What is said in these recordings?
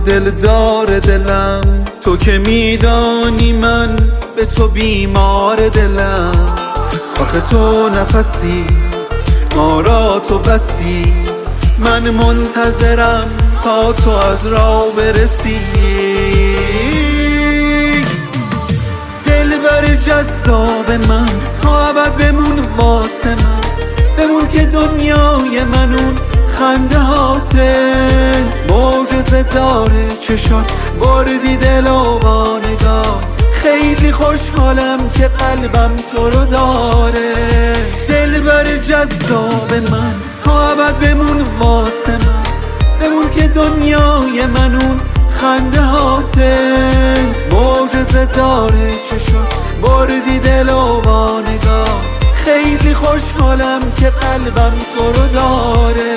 دلدار دلم، تو که میدانی من به تو بیمار دلم. آخه تو نفسی ما را تو بسی، من منتظرم تا تو از راه برسی. دلبر جذاب من تا ابد بمون واسه من، بمون که دنیای من اون خنده هاته، معجزه داره چشات بردی دل و با نگات. خیلی خوشحالم که قلبم تو رو داره. دلبر جذاب من تا ابد بمون واسه من، بمون که دنیای من اون خنده هاته، معجزه داره چشات بردی دل و با نگات. خیلی خوشحالم که قلبم تو رو داره.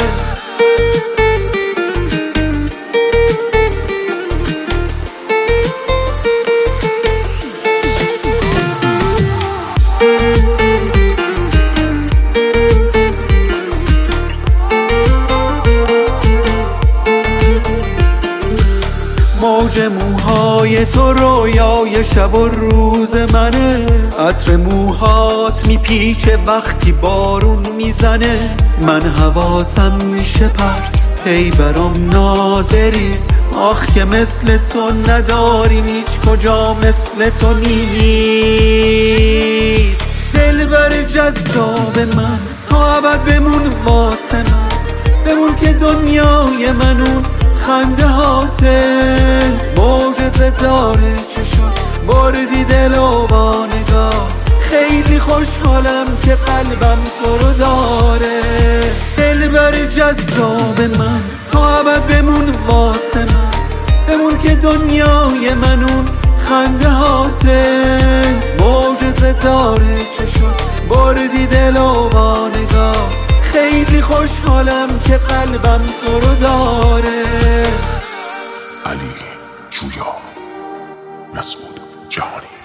موج موهای تو رویای شب و روز منه، عطر موهات میپیچه وقتی بارون میزنه. من حواسم میشه پرت هی برام نازریز، آخ که مثل تو نداریم هیچ کجا مثل تو نیست. دلبر جذاب من تا ابد بمون واسه من، بمون که دنیای من اون خنده هاته، معجزه داره چشات بردی دل و با نگات. خیلی خوشحالم که قلبم تو رو داره. دلبر جذاب من تا ابد بمون واسه من، بمون که دنیای من اون خنده هاته، معجزه داره چشات بردی دل و با نگات. خیلی خوشحالم که قلبم تو رو داره. علی جویا، مسعود جهانی.